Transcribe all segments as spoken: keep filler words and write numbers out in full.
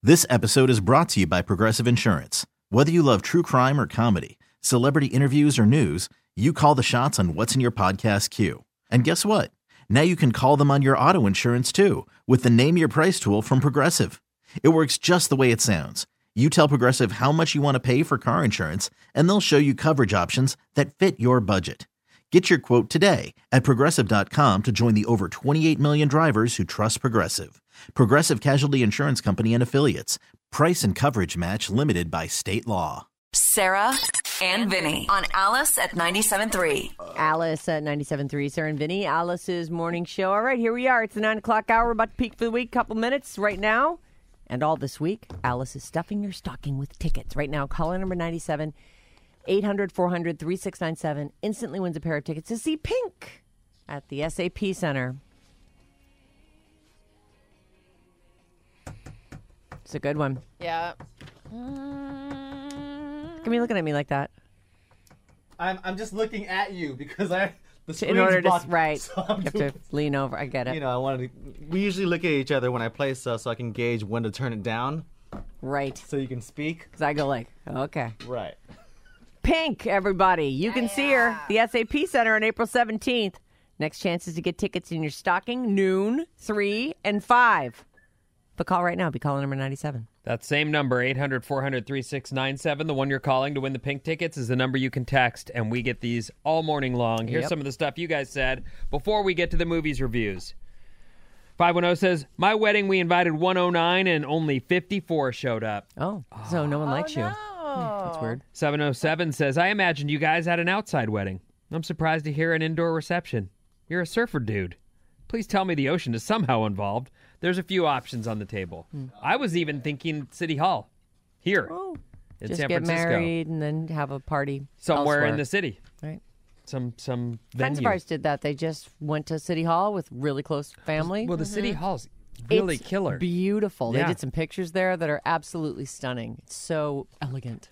This episode is brought to you by Progressive Insurance. Whether you love true crime or comedy, celebrity interviews or news, you call the shots on what's in your podcast queue. And guess what? Now you can call them on your auto insurance too with the Name Your Price tool from Progressive. It works just the way it sounds. You tell Progressive how much you want to pay for car insurance, and they'll show you coverage options that fit your budget. Get your quote today at Progressive dot com to join the over twenty-eight million drivers who trust Progressive. Progressive Casualty Insurance Company and Affiliates. Price and coverage match limited by state law. Sarah and Vinny on Alice at ninety-seven point three. Alice at ninety-seven point three. Sarah and Vinny, Alice's morning show. All right, here we are. It's the nine o'clock hour. We're about to peak for the week. Couple minutes right now. And all this week, Alice is stuffing your stocking with tickets. Right now, caller number ninety-seven, eight hundred, four hundred, thirty-six ninety-seven instantly wins a pair of tickets to see Pink at the S A P Center. It's a good one. Yeah. Can be looking at me like that. I'm I'm just looking at you because I the screen's In order to blocked, right, so I'm you have doing, to lean over. I get it. You know, I wanted to. We usually look at each other when I play stuff, so I can gauge when to turn it down, Right. so you can speak. Because I go like, okay. Right. Pink, everybody. You can see her. The S A P Center on April seventeenth. Next chance is to get tickets in your stocking, noon, three, and five. But call right now. Be calling number ninety-seven. That same number, eight hundred, four hundred, thirty-six ninety-seven, the one you're calling to win the Pink tickets, is the number you can text, and we get these all morning long. Here's Yep. some of the stuff you guys said before we get to the movies reviews. five one zero says, my wedding, we invited one oh nine, and only fifty-four showed up. Oh, so no one likes you. No. Hmm, that's weird. seven oh seven says, I imagined you guys had an outside wedding. I'm surprised to hear an indoor reception. You're a surfer dude. Please tell me the ocean is somehow involved. There's a few options on the table. Hmm. I was even thinking City Hall here Oh, in just San get Francisco. married and then have a party Somewhere elsewhere. in the city. Right. Some some Friends venue. of ours did that. They just went to City Hall with really close family. Well, the City Hall's really It's killer. Beautiful. Yeah. They did some pictures there that are absolutely stunning. It's so elegant.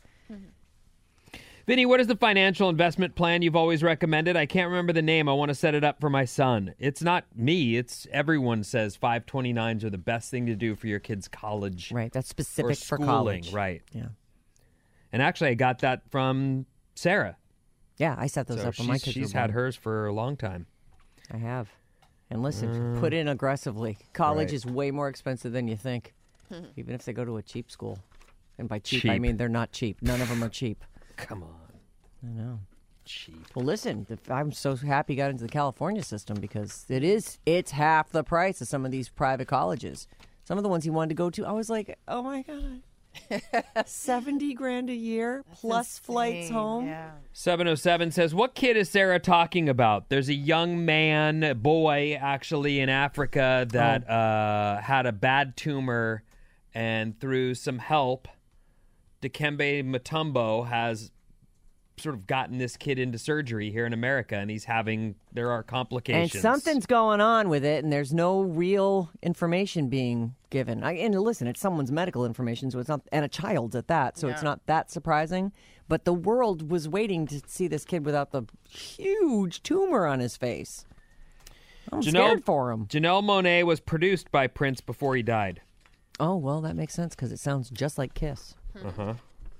Vinny, what is the financial investment plan you've always recommended? I can't remember the name. I want to set it up for my son. It's not me. It's everyone says five twenty-nines are the best thing to do for your kid's college. Right. That's Or specific for schooling, college. right. Yeah. And actually, I got that from Sarah. Yeah, I set those So up when my she's, kids she's were had born. hers for a long time. I have. And listen, put in aggressively. College right. is way more expensive than you think, even if they go to a cheap school. And by cheap, I Cheap. mean they're not cheap. None of them are cheap. Come on. I know. Cheap. Well, listen, if- I'm so happy you got into the California system because it is, it's half the price of some of these private colleges. Some of the ones he wanted to go to, I was like, oh my God. seventy grand a year plus flights home. Yeah. seven oh seven says, what kid is Sarah talking about? There's a young man, boy, actually, in Africa that uh, had a bad tumor, and through some help, Dikembe Mutombo has sort of gotten this kid into surgery here in America, and he's having, there are And complications. something's going on with it, and there's no real information being given. I, and listen, it's someone's medical information, so it's not, and a child's at that, so it's Yeah. not that surprising. But the world was waiting to see this kid without the huge tumor on his face. I'm Janelle- scared for him. Janelle Monáe was produced by Prince before he died. Oh, well, that makes sense because it sounds just like Kiss. Uh-huh.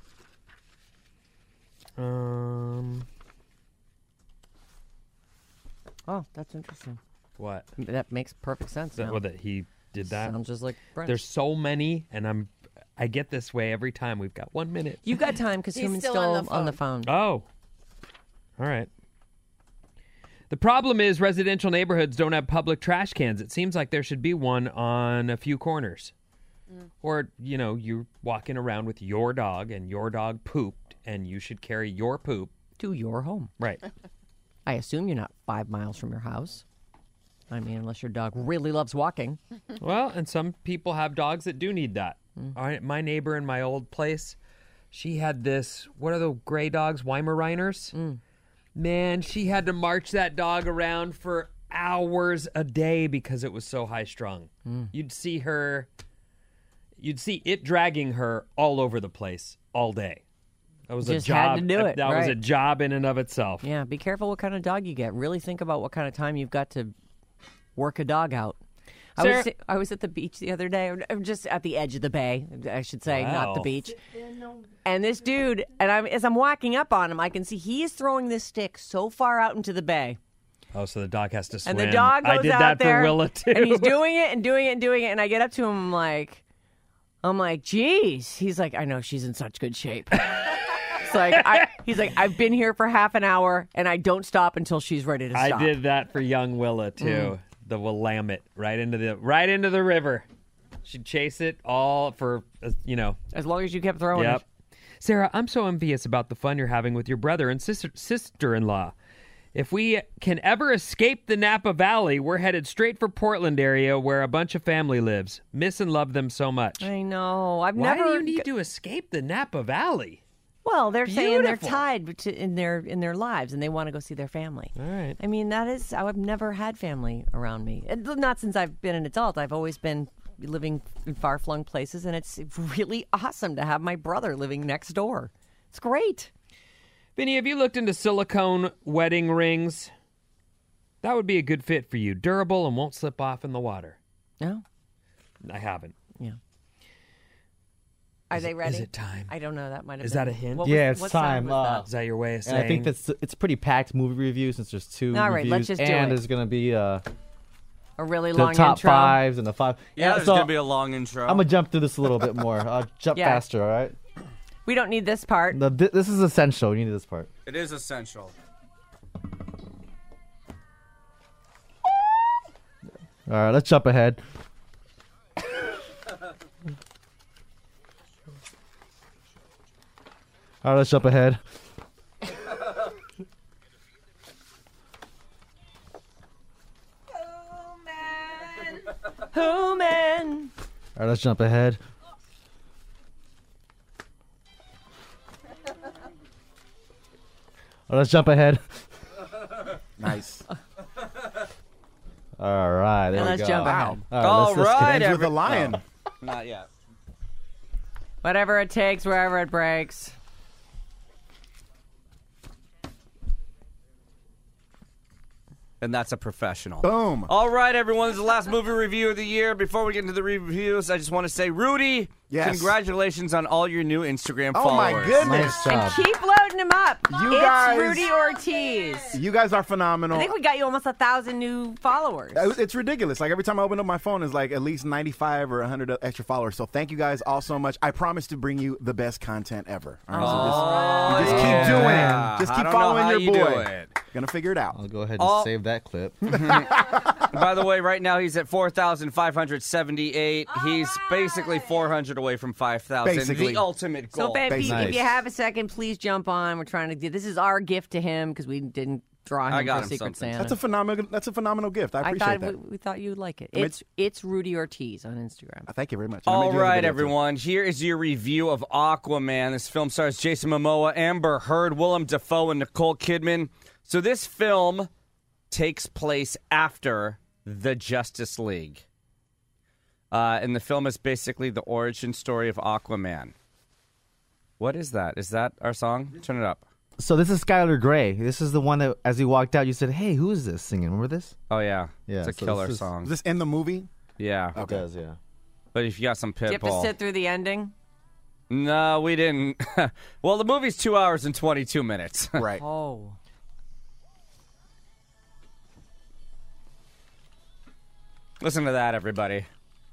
Um, Oh, that's interesting. what? That makes perfect sense. That, now. well, that he did that? Sounds just like Prince. There's so many, and I'm, I get this way every time. We've got one minute. You got time because He's Human's still still on the on the phone. Oh. All right. The problem is residential neighborhoods don't have public trash cans. It seems like there should be one on a few corners. Mm. Or, you know, you're walking around with your dog and your dog pooped and you should carry your poop. To your home. Right. I assume you're not five miles from your house. I mean, unless your dog really loves walking. Well, and some people have dogs that do need that. Mm. All right, my neighbor in my old place, she had this, what are the gray dogs, Weimaraners? Mm. Man, she had to march that dog around for hours a day because it was so high strung. Mm. You'd see her, you'd see it dragging her all over the place all day. That was Just a had job. to do it, That was a right. job in and of itself. Yeah, be careful what kind of dog you get. Really think about what kind of time you've got to work a dog out. I Sarah- was I was at the beach the other day, or just at the edge of the bay, I should say, not the Wow. beach. And this dude, and I'm, as I'm walking up on him, I can see he is throwing this stick so far out into the bay. Oh, so the dog has to swim. And the dog goes I did out that there, for Willa too. and he's doing it and doing it and doing it. And I get up to him, I'm like, I'm like, geez. He's like, I know, she's in such good shape. It's like, I, he's like, I've been here for half an hour, and I don't stop until she's ready to I stop. did that for young Willa too. Mm. The Willamette right into the right into the river. She'd chase it all for uh, you know. As long as you kept throwing Yep. it. Sarah, I'm so envious about the fun you're having with your brother and sister sister-in-law. If we can ever escape the Napa Valley, we're headed straight for Portland area where a bunch of family lives. Miss and love them so much. I know. I've Why never. do you need to escape the Napa Valley? Well, they're saying they're Beautiful. tied to, in their in their lives, and they want to go see their family. All right. I mean, that is. I've never had family around me. And not since I've been an adult. I've always been living in far flung places, and it's really awesome to have my brother living next door. It's great. Vinny, have you looked into silicone wedding rings? That would be a good fit for you. Durable and won't slip off in the water. No. I haven't. Yeah. Are Is they it- ready? is it time? I don't know. That might have Is been. that a hint? What Yeah, was- it's what sound time. was Uh, Is that your way of And saying? I think that's it's pretty packed movie review since there's two All right, reviews. let's just do and it. there's gonna be uh, that? A really the long top intro. fives and the five. Yeah, there's so gonna be a long intro. I'm gonna jump through this a little bit more. I'll jump Yeah. faster. All right. We don't need this part. The, thi- this is essential. You need this part. It is essential. All right, let's jump ahead. All right, let's jump ahead. Who man? All right, let's jump ahead. All right, let's jump ahead. Nice. All right, there And we let's go. jump ahead. All right, All let's, let's get- right, Ends with every- a lion. No, not yet. Whatever it takes, wherever it breaks. And that's a professional. Boom. All right, everyone. This is the last movie review of the year. Before we get into the reviews, I just want to say, Rudy, Yes. congratulations on all your new Instagram Oh followers. my goodness. Nice job. Keep loading him up. You it's guys- Rudy Ortiz. You guys are phenomenal. I think we got you almost a thousand new followers. Uh, It's ridiculous. Like every time I open up my phone, it's like at least ninety-five or one hundred extra followers. So thank you guys all so much. I promise to bring you the best content ever. All right, so just, just keep doing it. Just I keep don't know following how your you boy. do it. Gonna figure it out. I'll go ahead and All- save that clip. By the way, right now he's at four thousand five hundred seventy-eight. He's basically four hundred away from five thousand. Basically. The ultimate goal. So, babe, if, Nice. if you have a second, please jump on. We're trying to do this is our gift to him because we didn't draw him I got for him Secret something. Santa. That's a phenomenal. That's a phenomenal gift. I I appreciate thought that. we, we thought you'd like it. I mean, It's it's Rudy Ortiz on Instagram. Uh, Thank you very much. And I All made you a right, video, too. everyone. Here is your review of Aquaman. This film stars Jason Momoa, Amber Heard, Willem Dafoe, and Nicole Kidman. So this film takes place after the Justice League. Uh, and the film is basically the origin story of Aquaman. What is that? Is that our song? Turn it up. So this is Skylar Grey. This is the one that, as he walked out, you said, "Hey, who is this singing?" Remember this? Oh, yeah. Yeah, It's a so killer this is- song. Is this in the movie? Yeah. It does, yeah. But if you got some Do you have to Pitbull. sit through the ending? No, we didn't. Well, the movie's two hours and twenty-two minutes. Right. Oh. Listen to that, everybody.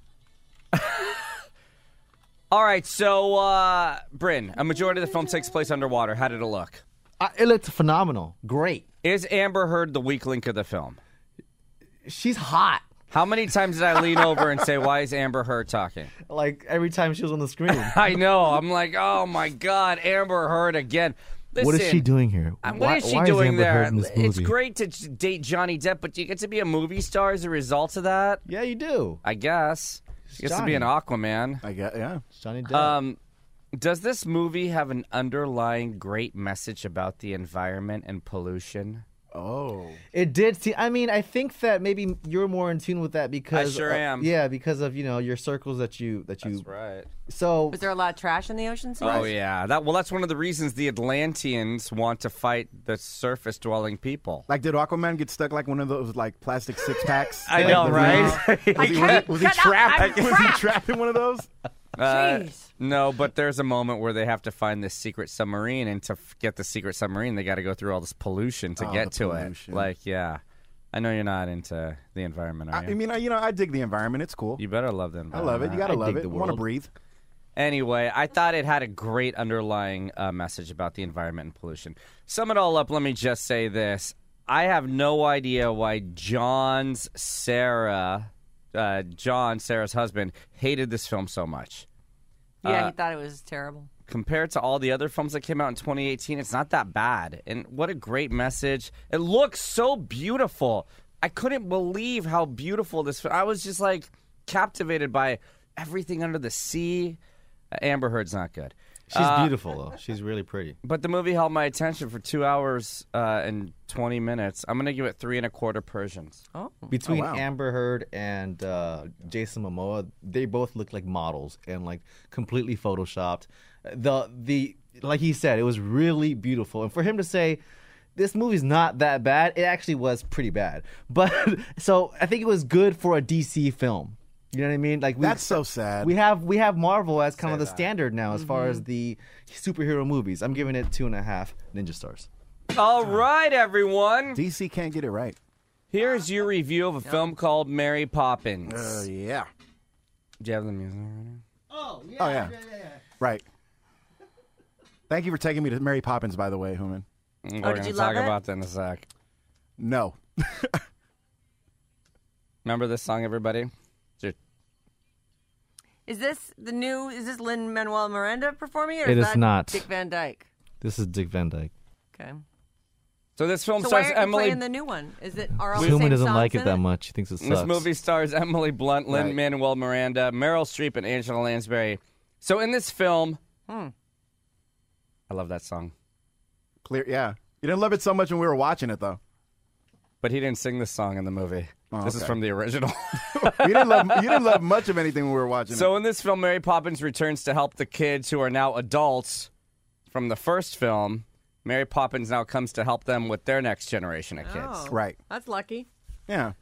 All right, so, uh, Bryn, a majority of the film takes place underwater. How did it look? Uh, it looked phenomenal. Great. Is Amber Heard the weak link of the film? She's hot. How many times did I lean over and say, why is Amber Heard talking? Like every time she was on the screen. I know. I'm like, oh, my God, Amber Heard again. Listen, What is she doing here? uh, What Why- is she why doing Amber there? Heard in this It's movie? great to j- date Johnny Depp, but do you get to be a movie star as a result of that? Yeah, you do. I guess. She gets to be an Johnny. Aquaman. I get. Yeah. It's Johnny Depp. Um, does this movie have an underlying great message about the environment and pollution? Oh. It did seem. I mean, I think that maybe you're more in tune with that because I sure uh, am. Yeah, because of you know your circles that you that you. That's right. So Was there a lot of trash in the ocean? Seas? Oh yeah, that well, that's one of the reasons the Atlanteans want to fight the surface-dwelling people. Like, did Aquaman get stuck like one of those like plastic six packs? I Like, know, was right? He, was he, was he, was he Get out, trapped? I'm Was he trapped in one of those? Uh, Jeez. no, but there's a moment where they have to find this secret submarine, and to f- get the secret submarine, they got to go through all this pollution to Oh, get the to pollution. it. Like, yeah, I know you're not into the environment, are I, you? I mean, I, you know, I dig the environment. It's cool. you better love the I environment. love it. You gotta I love dig it. the Want to world. breathe? Anyway, I thought it had a great underlying uh, message about the environment and pollution. Sum it all up, let me just say this. I have no idea why John's Sarah, uh, John, Sarah's husband, hated this film so much. Yeah, Uh, he thought it was terrible. Compared to all the other films that came out in twenty eighteen, it's not that bad. And what a great message. It looks so beautiful. I couldn't believe how beautiful this I was just like captivated by everything under the sea. Uh, Amber Heard's not good. she's Uh, beautiful though. She's really pretty. But the movie held my attention for two hours uh, and twenty minutes. I'm going to give it three and a quarter Persians. Oh. Between wow. Amber Heard and uh, Jason Momoa, they both look like models and like completely photoshopped. The the like he said, it was really beautiful. And for him to say this movie's not that bad, it actually was pretty bad. But so I think it was good for a D C film. You know what I mean? Like we, That's so sad. We have we have Marvel as kind of the that. standard now as far Mm-hmm. as the superhero movies. I'm giving it two and a half ninja stars. All right, everyone. D C can't get it right. Here's your review of a film called Mary Poppins. Uh, yeah. Do you have the music already? Oh yeah, Oh yeah. Right. Thank you for taking me to Mary Poppins, by the way, Human. We're Oh, did going you to love talk it? about that in a sec. No. Remember this song, everybody? Just- Is this the new? Is this Lin Manuel Miranda performing it? Or It is is that not. Dick Van Dyke. This is Dick Van Dyke. Okay. So this film So why stars aren't you Emily. playing the new one? Is it are all the Suma same doesn't songs like in it that much. He thinks it sucks. This movie stars Emily Blunt, Lin Right. Manuel Miranda, Meryl Streep, and Angela Lansbury. So in this film, Hmm. I love that song, Clear. Yeah. You didn't love it so much when we were watching it, though. but he didn't sing this song in the movie. Oh, this is okay. from the original. You didn't love. You didn't love much of anything when we were watching So it. in this film, Mary Poppins returns to help the kids who are now adults from the first film. Mary Poppins now comes to help them with their next generation of kids. Oh, Right. That's lucky. Yeah.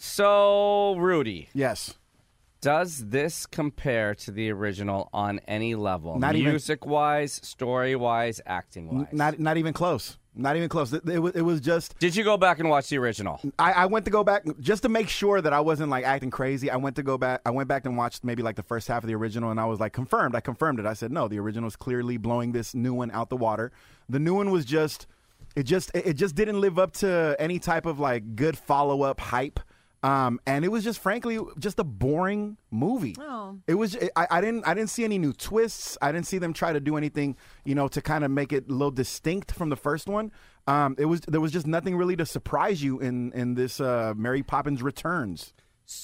So, Rudy, Yes. does this compare to the original on any level? Not even- Music-wise, story-wise, acting-wise? N- Not. Not even close. Not even close. It, it, was, it was just. Did you go back and watch the original? I, I went to go back just to make sure that I wasn't like acting crazy. I went to go back. I went back and watched maybe like the first half of the original, and I was like confirmed. I confirmed it. I said no, the original is clearly blowing this new one out the water. The new one was just, it just, it it just didn't live up to any type of like good follow up hype. Um, and it was just, frankly, just a boring movie. Oh. It was. I, I didn't. I didn't see any new twists. I didn't see them try to do anything, you know, to kind of make it a little distinct from the first one. Um, it was. There was just nothing really to surprise you in in this uh, Mary Poppins Returns.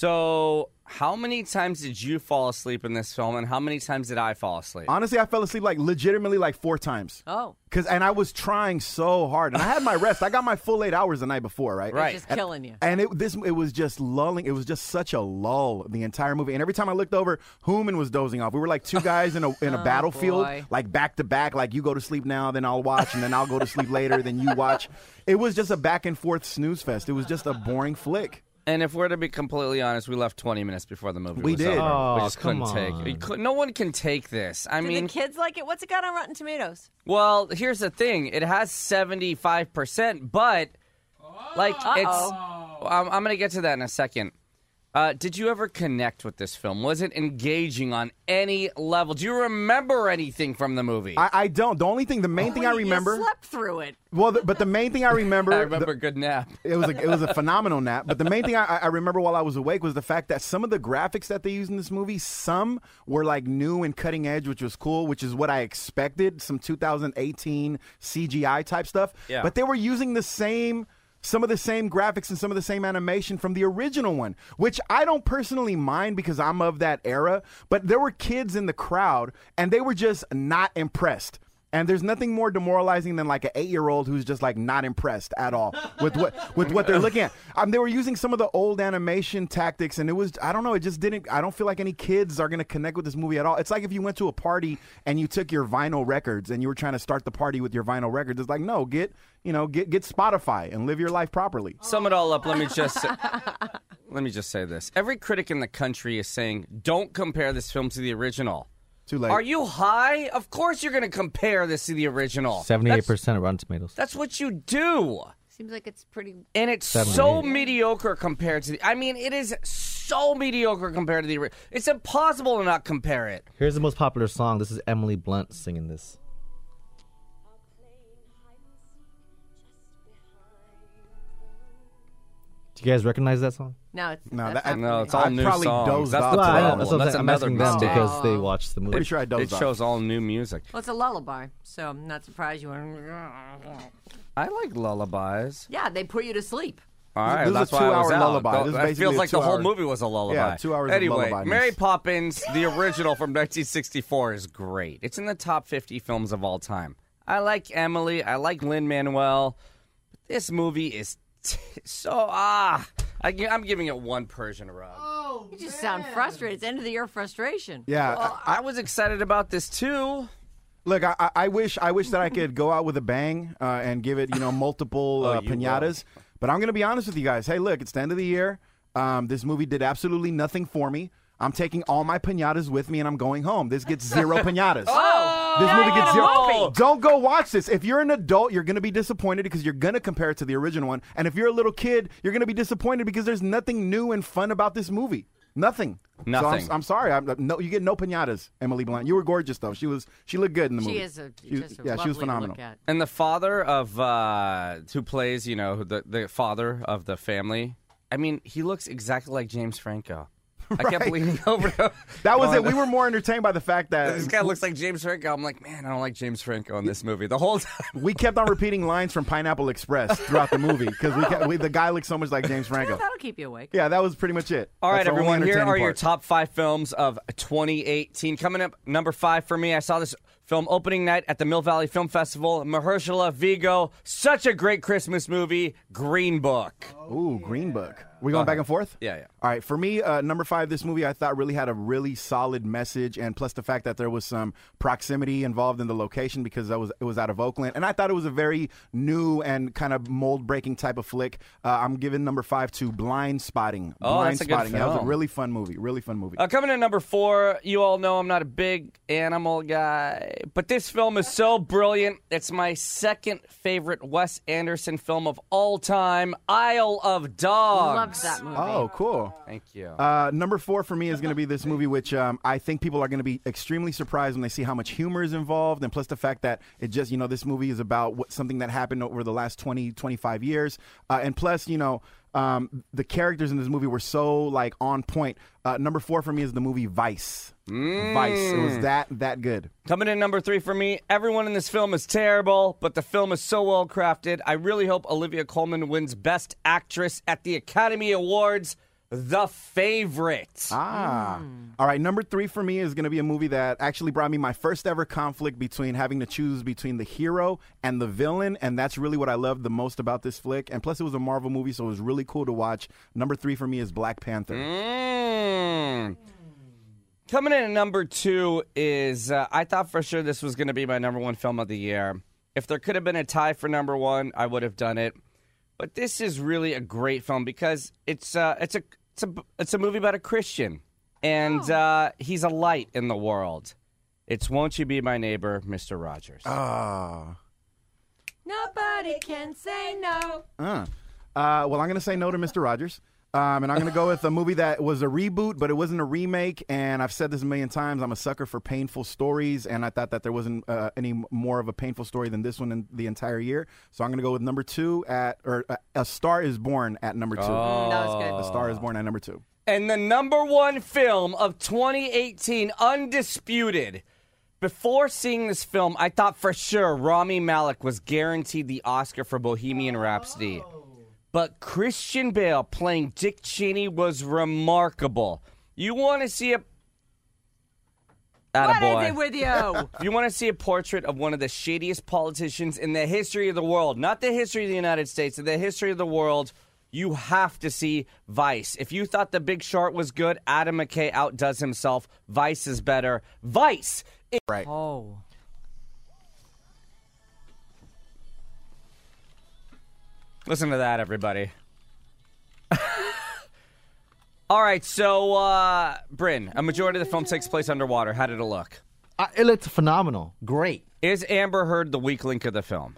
So, how many times did you fall asleep in this film, and how many times did I fall asleep? Honestly, I fell asleep like legitimately like four times. Oh. Cause and I was trying so hard, and I had my rest. I got my full eight hours the night before, right? Right. Just killing you. And it this it was just lulling. It was just such a lull the entire movie. And every time I looked over, Human was dozing off. We were like two guys in a in a Oh, battlefield, boy. like back to back. Like you go to sleep now, then I'll watch, and then I'll go to sleep later, then you watch. It was just a back and forth snooze fest. It was just a boring flick. And if we're to be completely honest, we left twenty minutes before the movie We was did. over. Oh, we just couldn't come take on. it. We could, no one can take this. I Do mean, the kids like it? What's it got on Rotten Tomatoes? well, here's the thing. It has seventy-five percent, but, like, it's... I'm, I'm going to get to that in a second. Uh, did you ever connect with this film? Was it engaging on any level? Do you remember anything from the movie? I, I don't. The only thing, the main thing I You remember. slept through it. Well, the, but the main thing I remember. I remember the- a good nap. It was a, it was a phenomenal nap. But the main thing I, I remember while I was awake was the fact that some of the graphics that they used in this movie, some were like new and cutting edge, which was cool, which is what I expected. Some two thousand eighteen C G I type stuff. Yeah. But they were using the same. Some of the same graphics and some of the same animation from the original one, which I don't personally mind because I'm of that era. But there were kids in the crowd, and they were just not impressed. And there's nothing more demoralizing than like an eight-year-old who's just like not impressed at all with what with what they're looking at. Um, they were using some of the old animation tactics, and it was I don't know. It just didn't. I don't feel like any kids are gonna connect with this movie at all. It's like if you went to a party and you took your vinyl records and you were trying to start the party with your vinyl records. It's like no, get you know get get Spotify and live your life properly. Sum it all up. Let me just say, let me just say this: every critic in the country is saying, "Don't compare this film to the original." Too late. Are you high? Of course you're going to compare this to the original. seventy-eight percent of Rotten Tomatoes. That's what you do. Seems like it's pretty. And it's so mediocre compared to the... I mean, it is so mediocre compared to the original. It's impossible to not compare it. Here's the most popular song. This is Emily Blunt singing this. Do you guys recognize that song? No, it's No, that's that- not No, it's familiar. all I new probably songs. dozed That's off. the Well, I know, problem. That's, what That's I'm another asking them mistake. because they watched the movie. Pretty sure I dozed It off. shows all new music. Well, it's a lullaby, so I'm not surprised you went. I like lullabies. Yeah, they put you to sleep. All right, This is a that's why I was two-hour out. lullaby. Go- This is It basically feels a like the whole two-hour- movie was a lullaby. Yeah, two hours of Anyway, lullaby-ness. Mary Poppins, the original from nineteen sixty-four, is great. It's in the top fifty films of all time. I like Emily. I like Lin-Manuel. This movie is t- so ah. I, I'm giving it one Persian rug. You just sound frustrated. It's end of the year frustration. Yeah. Well, I was excited about this too. Look, I, I- I wish I wish that I could go out with a bang uh, and give it, you know, multiple uh, Oh, you pinatas. But I'm going to be honest with you guys. Hey, look, it's the end of the year. Um, this movie did absolutely nothing for me. I'm taking all my pinatas with me and I'm going home. This gets zero pinatas. Oh, This now movie you're gets gonna zero. movie. Don't go watch this. If you're an adult, you're going to be disappointed because you're going to compare it to the original one. And if you're a little kid, you're going to be disappointed because there's nothing new and fun about this movie. Nothing. Nothing. So I'm, I'm sorry. I'm, no, you get no pinatas, Emily Blunt. You were gorgeous though. She was. She looked good in the movie. She is a, She was- just a yeah, lovely she was to phenomenal. look at. And the father of uh, who plays, you know, the the father of the family. I mean, he looks exactly like James Franco. I kept leaning over to That was it. going, We were more entertained by the fact that This guy looks like James Franco. I'm like, man, I don't like James Franco in this movie. The whole time. we kept on repeating lines from Pineapple Express throughout the movie because we, kept, we the guy looked so much like James Franco. That'll keep you awake. Yeah, that was pretty much it. All right, That's the only everyone. Here entertaining are your part. top five films of twenty eighteen. Coming up, number five for me. I saw this film opening night at the Mill Valley Film Festival. Mahershala Vigo. Such a great Christmas movie. Green Book. Ooh, Green Book. We going back and forth? Yeah, yeah. All right, for me, uh, number five, this movie I thought really had a really solid message, and plus the fact that there was some proximity involved in the location because that was it was out of Oakland, and I thought it was a very new and kind of mold breaking type of flick. Uh, I'm giving number five to Blind Spotting. Oh, Blind that's a good Spotting. Yeah, it was a film. really fun movie. Really fun movie. Uh, coming in number four, you all know I'm not a big animal guy, but this film is so brilliant. It's my second favorite Wes Anderson film of all time, Isle of Dogs. Loves that movie. Oh, cool. Thank you. Uh, number four for me is going to be this movie, which um, I think people are going to be extremely surprised when they see how much humor is involved, and plus the fact that it just, you know, this movie is about what, something that happened over the last twenty, twenty-five years, uh, and plus, you know, um, the characters in this movie were so like on point. Uh, number four for me is the movie Vice. Vice. It was that that good. Coming in number three for me, everyone in this film is terrible, but the film is so well crafted. I really hope Olivia Colman wins Best Actress at the Academy Awards. The Favorite. Ah. All right, number three for me is going to be a movie that actually brought me my first ever conflict between having to choose between the hero and the villain, and that's really what I loved the most about this flick. And plus, it was a Marvel movie, so it was really cool to watch. Number three for me is Black Panther. Mm. Coming in at number two is, uh, I thought for sure this was going to be my number one film of the year. If there could have been a tie for number one, I would have done it. But this is really a great film because it's uh, it's a it's a it's a movie about a Christian, and Oh. uh, he's a light in the world. It's Won't You Be My Neighbor, Mister Rogers. Ah. Nobody can say no. Uh. Uh, well, I'm going to say no to Mister Rogers. Um, and I'm going to go with a movie that was a reboot, but it wasn't a remake. And I've said this a million times. I'm a sucker for painful stories. And I thought that there wasn't uh, any more of a painful story than this one in the entire year. So I'm going to go with number two at, or uh, A Star is Born at number two. Mm, that was good. A Star is Born at number two. And the number one film of twenty eighteen, undisputed. Before seeing this film, I thought for sure Rami Malek was guaranteed the Oscar for Bohemian Rhapsody. But Christian Bale playing Dick Cheney was remarkable. You want to see a... Attaboy. What is it with you? If you want to see a portrait of one of the shadiest politicians in the history of the world, not the history of the United States, the history of the world, you have to see Vice. If you thought The Big Short was good, Adam McKay outdoes himself. Vice is better. Vice. Is- Right. Oh. Listen to that, everybody. All right, so, uh, Bryn, a majority of the film takes place underwater. How did it look? Uh, it looked phenomenal. Great. Is Amber Heard the weak link of the film?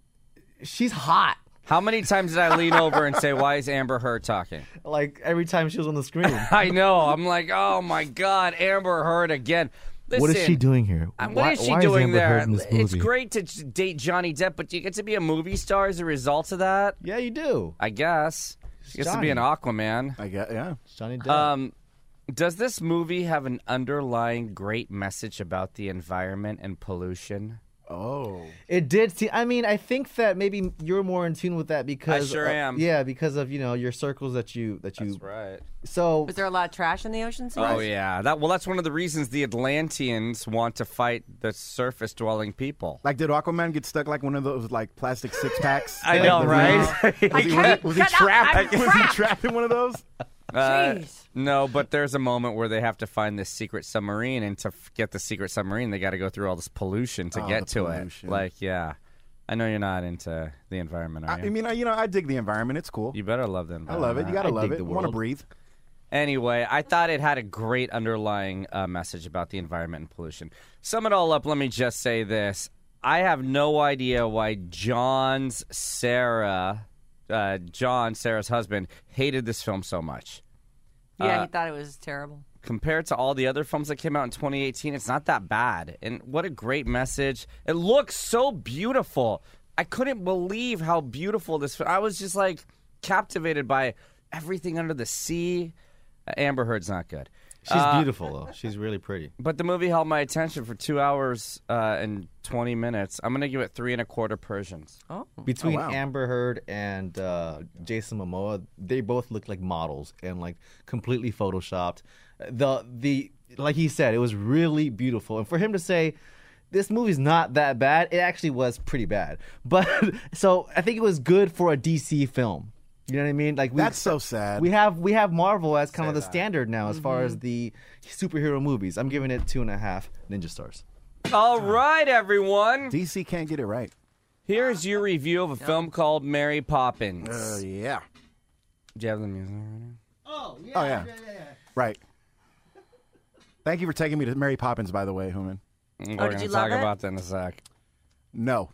She's hot. How many times did I lean over and say, why is Amber Heard talking? Like every time she was on the screen. I know. I'm like, oh, my God, Amber Heard again. Listen, What is she doing here? uh, What Why- is she why doing Amber there? Heard in this It's movie? great to j- date Johnny Depp, but do you get to be a movie star as a result of that? Yeah, you do. I guess. She gets to be an Johnny. Aquaman. I get, yeah. Johnny Depp. Um, does this movie have an underlying great message about the environment and pollution? Oh. It did. See, I mean, I think that maybe you're more in tune with that because I sure uh, am. Yeah, because of you know your circles that you that you. That's right. So Was there a lot of trash in the ocean? Scene? Oh yeah, that well, that's one of the reasons the Atlanteans want to fight the surface-dwelling people. Like, did Aquaman get stuck like one of those like plastic six packs? I Like, know, the right? rings? Was he, was he, was he Get out, trapped? I'm Was he trapped. trapped in one of those? Uh, Jeez. no, but there's a moment where they have to find this secret submarine, and to f- get the secret submarine, they got to go through all this pollution to Oh, get the to pollution. it. Like, yeah, I know you're not into the environment, are I, you? I mean, I, you know, I dig the environment. It's cool. you better love the I environment. love it. You gotta I love dig it. the You want to world. breathe. Anyway, I thought it had a great underlying uh, message about the environment and pollution. Sum it all up, let me just say this. I have no idea why John's Sarah, uh, John, Sarah's husband, hated this film so much. Yeah, Uh, he thought it was terrible. Compared to all the other films that came out in twenty eighteen, it's not that bad. And what a great message. It looks so beautiful. I couldn't believe how beautiful this I was just like captivated by everything under the sea. Uh, Amber Heard's not good. she's Uh, beautiful though. She's really pretty. But the movie held my attention for two hours uh, and twenty minutes. I'm going to give it three and a quarter Persians. Oh. Between wow. Amber Heard and uh, Jason Momoa, they both look like models and like completely photoshopped. The the like he said, it was really beautiful. And for him to say this movie's not that bad, it actually was pretty bad. But so I think it was good for a D C film. You know what I mean? Like we, That's so sad. We have we have Marvel as kind of the that. standard now as far as the superhero movies. I'm giving it two and a half ninja stars. All right, everyone. D C can't get it right. Here's your review of a film called Mary Poppins. Uh, yeah. Do you have the music ready? Oh yeah. Right. Thank you for taking me to Mary Poppins, by the way, Human. We're did going to you talk love it? about that in a sec. No.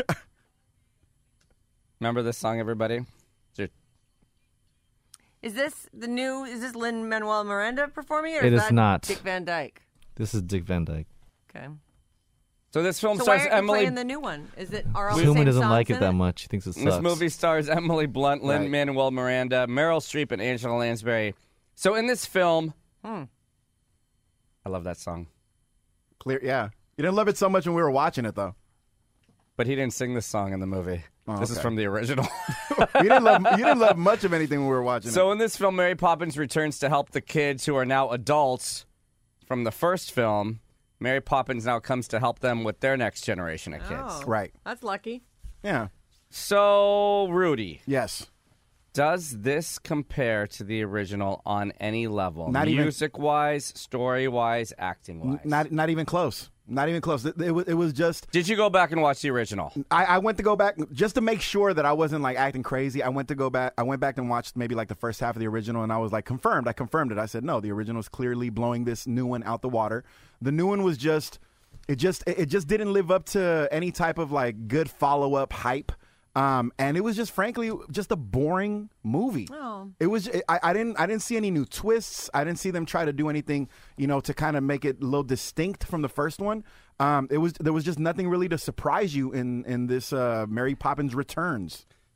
Remember this song, everybody? It's Is this the new? Is this Lin Manuel Miranda performing it? Or It is is that not. Dick Van Dyke. This is Dick Van Dyke. Okay. So this film So why stars aren't you Emily. playing the new one? Is it are all the Suman same doesn't songs like it in that much. He thinks it sucks. This movie stars Emily Blunt, Lin Right. Manuel Miranda, Meryl Streep, and Angela Lansbury. So in this film, Hmm. I love that song, Clear. Yeah. You didn't love it so much when we were watching it, though. but he didn't sing this song in the movie. Oh, this is okay. from the original. You didn't love. You didn't love much of anything when we were watching So it. in this film, Mary Poppins returns to help the kids who are now adults from the first film. Mary Poppins now comes to help them with their next generation of kids. Oh, Right. That's lucky. Yeah. So, Rudy, Yes. does this compare to the original on any level? Not even- Music-wise, story-wise, acting-wise? Not. Not even close. Not even close. It, it, was, it was just. Did you go back and watch the original? I, I went to go back just to make sure that I wasn't like acting crazy. I went to go back. I went back and watched maybe like the first half of the original, and I was like confirmed. I confirmed it. I said no, the original is clearly blowing this new one out the water. The new one was just, it just, it just didn't live up to any type of like good follow up hype. Um, and it was just, frankly, just a boring movie. Oh. It was. I, I didn't. I didn't see any new twists. I didn't see them try to do anything, you know, to kind of make it a little distinct from the first one. Um, it was. There was just nothing really to surprise you in in this uh, Mary Poppins Returns.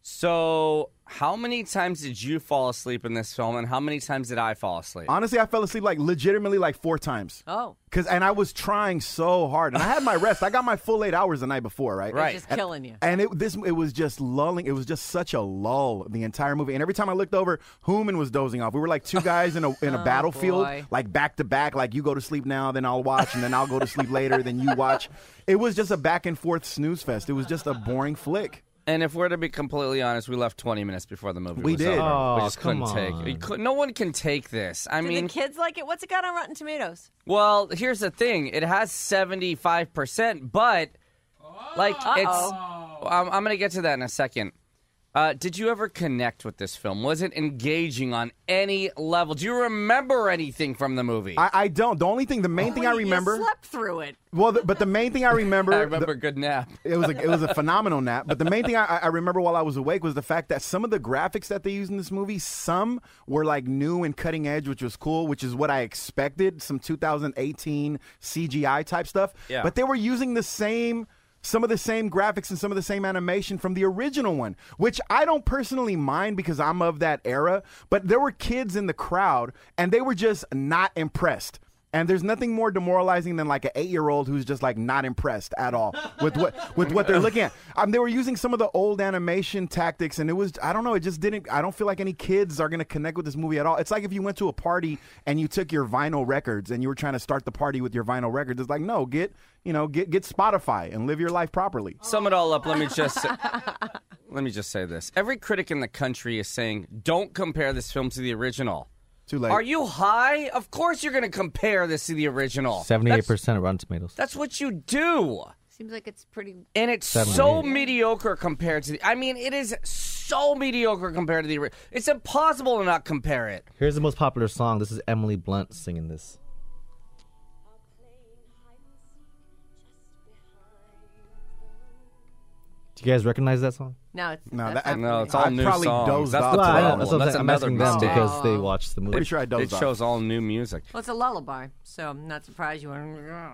So, how many times did you fall asleep in this film, and how many times did I fall asleep? Honestly, I fell asleep like legitimately like four times. Oh. Cause and I was trying so hard, and I had my rest. I got my full eight hours the night before, right? Right. Just killing you. And it this it was just lulling. It was just such a lull the entire movie. And every time I looked over, Hooman was dozing off. We were like two guys in a in a Oh, battlefield, boy. like back to back. Like you go to sleep now, then I'll watch, and then I'll go to sleep later, then you watch. It was just a back and forth snooze fest. It was just a boring flick. And if we're to be completely honest, we left twenty minutes before the movie We was did. over. Oh, we just come couldn't take on. it. Could, no one can take this. I Do mean, the kids like it? What's it got on Rotten Tomatoes? well, here's the thing. It has seventy-five percent, but, like, it's... I'm, I'm going to get to that in a second. Uh, did you ever connect with this film? Was it engaging on any level? Do you remember anything from the movie? I, I don't. The only thing, the main thing I Well, you remember. slept through it. Well, the, but the main thing I remember. I remember the- a good nap. It was a, it was a phenomenal nap. But the main thing I, I remember while I was awake was the fact that some of the graphics that they used in this movie, some were like new and cutting edge, which was cool, which is what I expected. Some two thousand eighteen C G I type stuff. Yeah. But they were using the same. Some of the same graphics and some of the same animation from the original one, which I don't personally mind because I'm of that era. But there were kids in the crowd, and they were just not impressed. And there's nothing more demoralizing than like an eight-year-old who's just like not impressed at all with what with what they're looking at. Um, they were using some of the old animation tactics, and it was I don't know. It just didn't. I don't feel like any kids are gonna connect with this movie at all. It's like if you went to a party and you took your vinyl records and you were trying to start the party with your vinyl records. It's like no, get you know get get Spotify and live your life properly. Sum it all up. Let me just say, let me just say this. Every critic in the country is saying, don't compare this film to the original. Too late. Are you high? Of course you're going to compare this to the original. Seventy-eight percent of Rotten Tomatoes. That's, that's what you do. Seems like it's pretty. And it's so mediocre compared to the... I mean, it is so mediocre compared to the original. It's impossible to not compare it. Here's the most popular song. This is Emily Blunt singing this. Do you guys recognize that song? No, it's No, that's that- not No, it's for me. all I new probably songs. dozed That's off. the Well, I know, problem. that's what That's I'm another asking them mistake. because they watched the movie. Pretty sure I It dozed off. shows all new music. Well, it's a lullaby, so I'm not surprised you.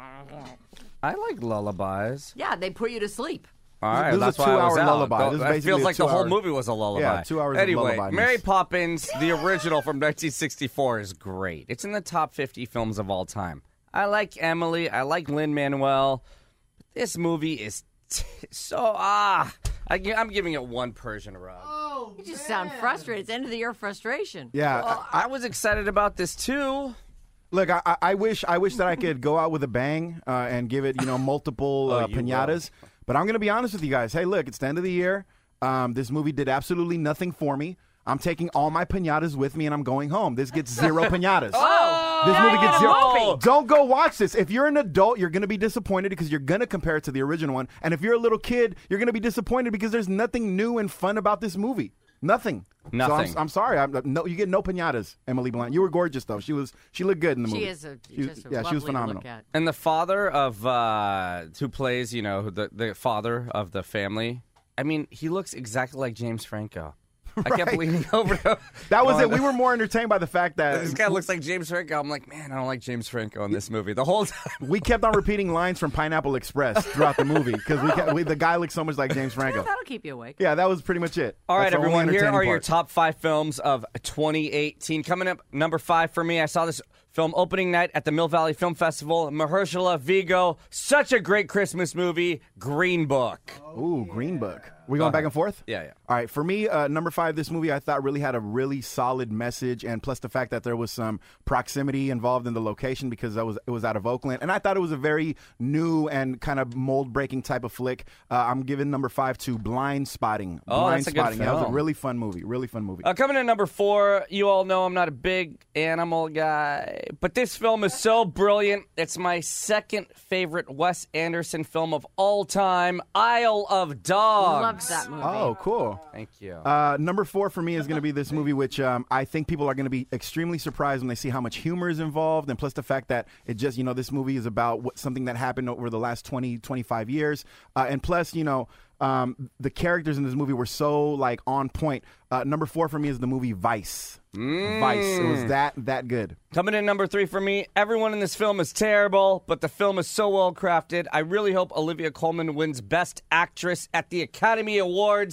I like lullabies. Yeah, they put you to sleep. All right, This is a that's why I was two-hour out. lullaby. Go- This is It basically feels a like the whole two-hour- movie was a lullaby. Yeah, two hours of Anyway, lullaby. Mary Poppins, the original from nineteen sixty-four, is great. It's in the top fifty films of all time. I like Emily. I like Lin-Manuel. This movie is t- so ah. I, I'm giving it one Persian rug. You just sound frustrated. It's end of the year frustration. Yeah. Well, I was excited about this too. Look, I, I- I wish I wish that I could go out with a bang uh, and give it, you know, multiple Oh, uh, you pinatas. But I'm going to be honest with you guys. Hey, look, it's the end of the year. Um, this movie did absolutely nothing for me. I'm taking all my pinatas with me and I'm going home. This gets zero pinatas. Oh, This movie gets a zero. movie. Don't go watch this. If you're an adult, you're going to be disappointed because you're going to compare it to the original one. And if you're a little kid, you're going to be disappointed because there's nothing new and fun about this movie. Nothing. Nothing. So I'm, I'm sorry. I'm, no, you get no pinatas, Emily Blunt. You were gorgeous though. She was. She looked good in the movie. She is a, She was- just a yeah, lovely she was to phenomenal. look at. And the father of uh, who plays, you know, the the father of the family. I mean, he looks exactly like James Franco. I kept Right. leaning over to That was it. going, We were more entertained by the fact that This guy looks like James Franco. I'm like, man, I don't like James Franco in this movie. The whole time. we kept on repeating lines from Pineapple Express throughout the movie because we, kept, we the guy looked so much like James Franco. That'll keep you awake. Yeah, that was pretty much it. All right, That's the only everyone. Here entertaining are your part. top five films of twenty eighteen. Coming up, number five for me. I saw this film opening night at the Mill Valley Film Festival. Mahershala Vigo. Such a great Christmas movie. Green Book. Ooh, Green Book. We going back and forth? Yeah, yeah. All right, for me, uh, number five, this movie I thought really had a really solid message, and plus the fact that there was some proximity involved in the location because that was it was out of Oakland, and I thought it was a very new and kind of mold breaking type of flick. Uh, I'm giving number five to Blind Spotting. Oh, Blind that's a good Spotting. Yeah, it was a film. really fun movie. Really fun movie. Uh, coming in at number four, you all know I'm not a big animal guy, but this film is so brilliant. It's my second favorite Wes Anderson film of all time, Isle of Dogs. Loved that movie. Oh, cool. Thank you. Uh, number four for me is going to be this movie, which um, I think people are going to be extremely surprised when they see how much humor is involved, and plus the fact that it just, you know, this movie is about what, something that happened over the last twenty, twenty-five years, uh, and plus, you know, um, the characters in this movie were so like on point. Uh, number four for me is the movie Vice. Vice. It was that that good. Coming in number three for me, everyone in this film is terrible, but the film is so well crafted. I really hope Olivia Colman wins Best Actress at the Academy Awards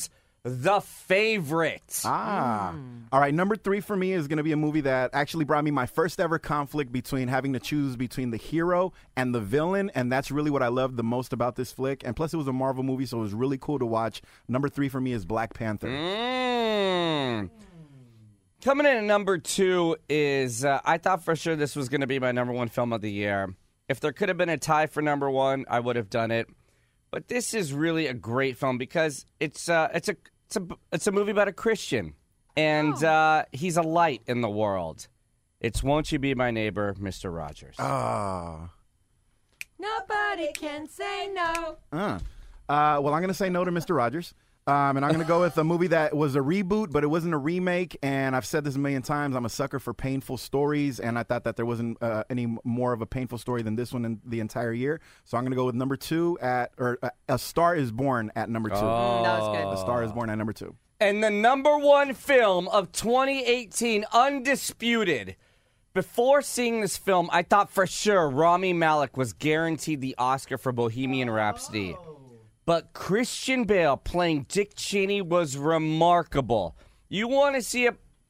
The Favorite. Ah. All right, number three for me is going to be a movie that actually brought me my first ever conflict between having to choose between the hero and the villain, and that's really what I loved the most about this flick. And plus, it was a Marvel movie, so it was really cool to watch. Number three for me is Black Panther. Mm. Coming in at number two is, uh, I thought for sure this was going to be my number one film of the year. If there could have been a tie for number one, I would have done it. But this is really a great film because it's uh, it's a it's a it's a movie about a Christian, and Oh. uh, he's a light in the world. It's Won't You Be My Neighbor, Mister Rogers. Ah. Nobody can say no. Uh. Uh, well, I'm going to say no to Mister Rogers. Um, and I'm going to go with a movie that was a reboot, but it wasn't a remake. And I've said this a million times. I'm a sucker for painful stories. And I thought that there wasn't uh, any more of a painful story than this one in the entire year. So I'm going to go with number two at, or uh, A Star is Born at number two. Oh. That was good. A Star is Born at number two. And the number one film of twenty eighteen, undisputed. Before seeing this film, I thought for sure Rami Malek was guaranteed the Oscar for Bohemian Rhapsody. But Christian Bale playing Dick Cheney was remarkable. You want to see a...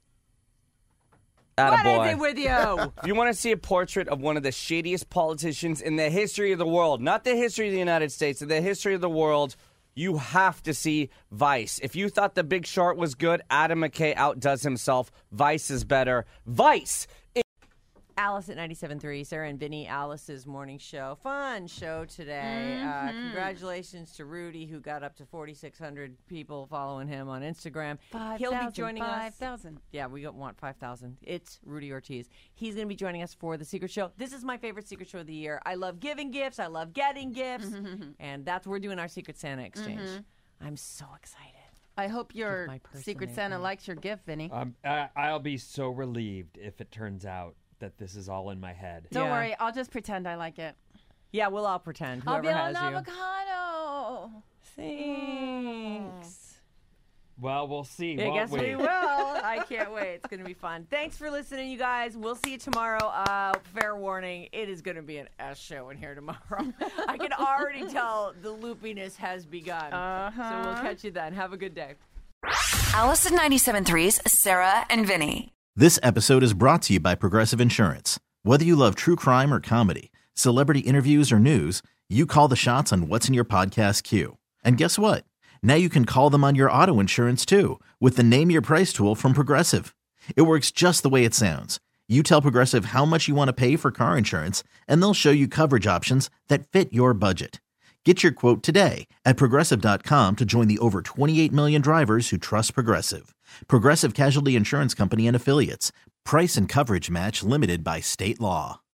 What Attaboy. is it with you? If you want to see a portrait of one of the shadiest politicians in the history of the world, not the history of the United States, the history of the world, you have to see Vice. If you thought The Big Short was good, Adam McKay outdoes himself. Vice is better. Vice! Alice at ninety-seven point three, Sarah and Vinny, Alice's morning show. Fun show today. Uh, congratulations to Rudy, who got up to forty-six hundred people following him on Instagram. He'll be joining us. five thousand. Yeah, we got, want five thousand. It's Rudy Ortiz. He's going to be joining us for the Secret Show. This is my favorite Secret Show of the year. I love giving gifts. I love getting gifts. And that's we're doing our Secret Santa exchange. I'm so excited. I hope your my person Secret a Santa gift. likes your gift, Vinny. Um, I, I'll be so relieved if it turns out that this is all in my head. Don't Yeah. worry, I'll just pretend I like it. Yeah, we'll all pretend. I'll Whoever be on has an you. avocado. Thanks. Well, we'll see. I won't guess we? we will. I can't wait. It's going to be fun. Thanks for listening, you guys. We'll see you tomorrow. Uh, fair warning, it is going to be an S show in here tomorrow. I can already tell the loopiness has begun. Uh-huh. So we'll catch you then. Have a good day. Alice at ninety-seven point three's Sarah and Vinny. This episode is brought to you by Progressive Insurance. Whether you love true crime or comedy, celebrity interviews or news, you call the shots on what's in your podcast queue. And guess what? Now you can call them on your auto insurance too with the Name Your Price tool from Progressive. It works just the way it sounds. You tell Progressive how much you want to pay for car insurance, and they'll show you coverage options that fit your budget. Get your quote today at Progressive dot com to join the over twenty-eight million drivers who trust Progressive. Progressive Casualty Insurance Company and Affiliates. Price and coverage match limited by state law.